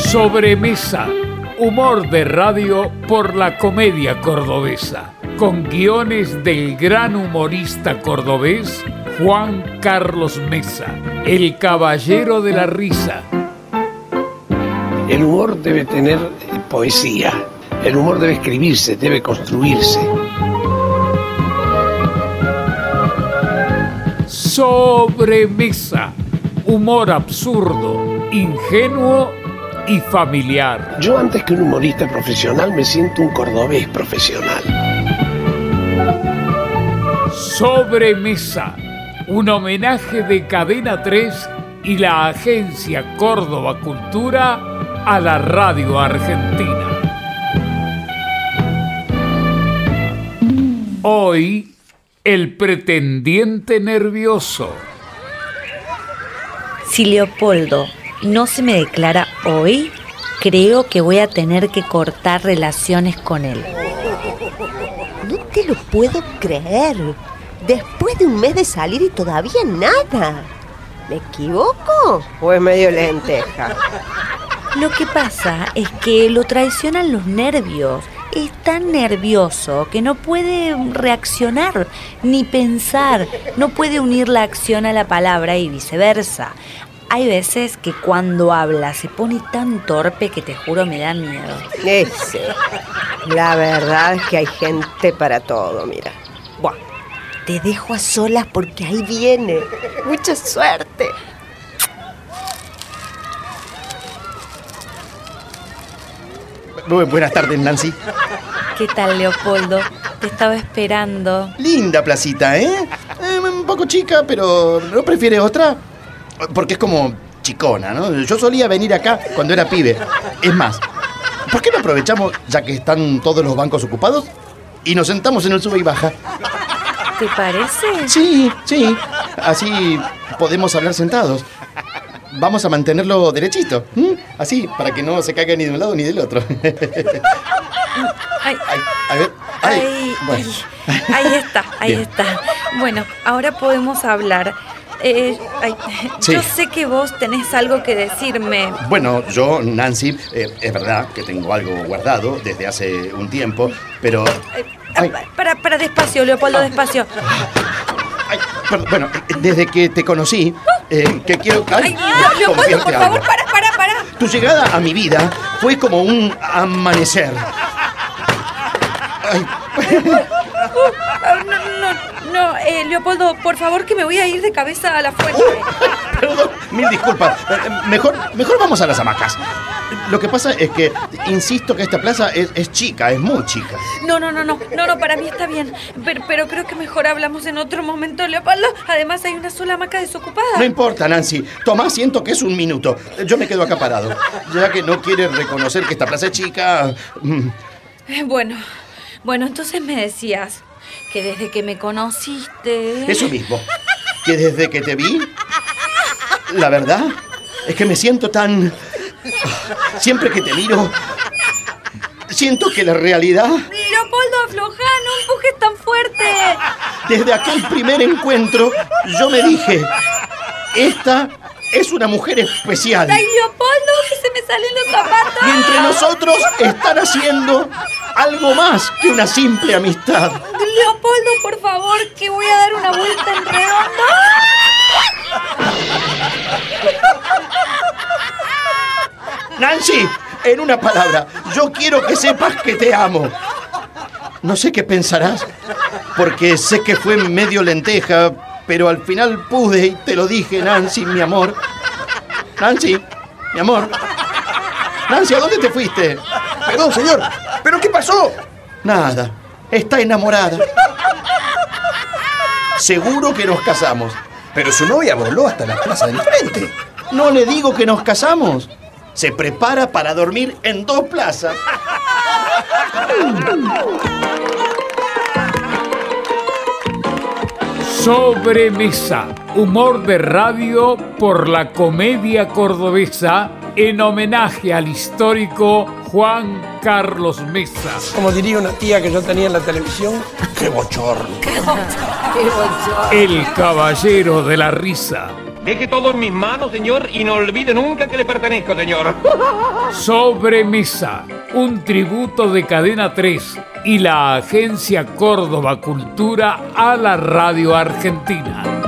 Sobremesa, humor de radio por la comedia cordobesa, con guiones del gran humorista cordobés Juan Carlos Mesa, el caballero de la risa. El humor debe tener poesía, el humor debe escribirse, debe construirse. Sobremesa, humor absurdo, ingenuo y familiar. Yo, antes que un humorista profesional, me siento un cordobés profesional. Sobremesa, un homenaje de Cadena 3 y la agencia Córdoba Cultura a la radio argentina. Hoy, el pretendiente nervioso. Si Leopoldo no se me declara hoy, creo que voy a tener que cortar relaciones con él. No te lo puedo creer. Después de un mes de salir y todavía nada. ¿Me equivoco? ¿O es medio lenteja? Lo que pasa es que lo traicionan los nervios. Es tan nervioso que no puede reaccionar ni pensar. No puede unir la acción a la palabra y viceversa. Hay veces que cuando habla se pone tan torpe que te juro me da miedo. La verdad es que hay gente para todo, mira. Buah, te dejo a solas porque ahí viene. Mucha suerte. Buenas tardes, Nancy. ¿Qué tal, Leopoldo? Te estaba esperando. Linda placita, ¿eh? Un poco chica, pero ¿no prefieres otra? Porque es como chicona, ¿no? Yo solía venir acá cuando era pibe. Es más, ¿por qué no aprovechamos, ya que están todos los bancos ocupados, y nos sentamos en el sube y baja? ¿Te parece? Sí. Así podemos hablar sentados. Vamos a mantenerlo derechito, ¿m? Así, para que no se caiga ni de un lado ni del otro. Ay, a ver. Bueno. Ahí está. Bueno, ahora podemos hablar. Sí. Yo sé que vos tenés algo que decirme. Bueno, yo, Nancy, es verdad que tengo algo guardado desde hace un tiempo, pero... Para despacio, Leopoldo, despacio. Bueno, desde que te conocí, que quiero... Leopoldo, por favor, para. Tu llegada a mi vida fue como un amanecer. No, Leopoldo, por favor, que me voy a ir de cabeza a la fuente. Perdón, mil disculpas. Mejor vamos a las hamacas. Lo que pasa es que insisto que esta plaza es chica, es muy chica. No, para mí está bien. Pero creo que mejor hablamos en otro momento, Leopoldo. Además, hay una sola hamaca desocupada. No importa, Nancy. Tomá asiento, que es un minuto. Yo me quedo acá parado. Ya que no quieres reconocer que esta plaza es chica... Bueno, entonces me decías que desde que me conociste... Eso mismo. Que desde que te vi... La verdad es que me siento tan... Siempre que te miro... Siento que la realidad... Leopoldo, aflojá, no empujes tan fuerte. Desde aquel primer encuentro, yo me dije... Esta es una mujer especial. ¡Ay, Leopoldo, que se me salen los zapatos! Y entre nosotros están haciendo algo más que una simple amistad. Leopoldo, por favor, que voy a dar una vuelta en redondo. Nancy, en una palabra, yo quiero que sepas que te amo. No sé qué pensarás, porque sé que fue medio lenteja, pero al final pude y te lo dije, Nancy, mi amor. Nancy, mi amor. Nancy, ¿a dónde te fuiste? Perdón, señor, ¿pero qué pasó? Nada, está enamorada. Seguro que nos casamos. Pero su novia voló hasta la plaza del frente. No le digo que nos casamos. Se prepara para dormir en 2 plazas. Sobremesa, humor de radio por la comedia cordobesa en homenaje al histórico Juan Carlos Mesa. Como diría una tía que yo tenía en la televisión, ¡qué bochorno! El caballero de la risa, Deje todo en mis manos, señor, y no olvide nunca que le pertenezco, señor. Sobremesa, un tributo de Cadena 3 y la Agencia Córdoba Cultura a la Radio Argentina.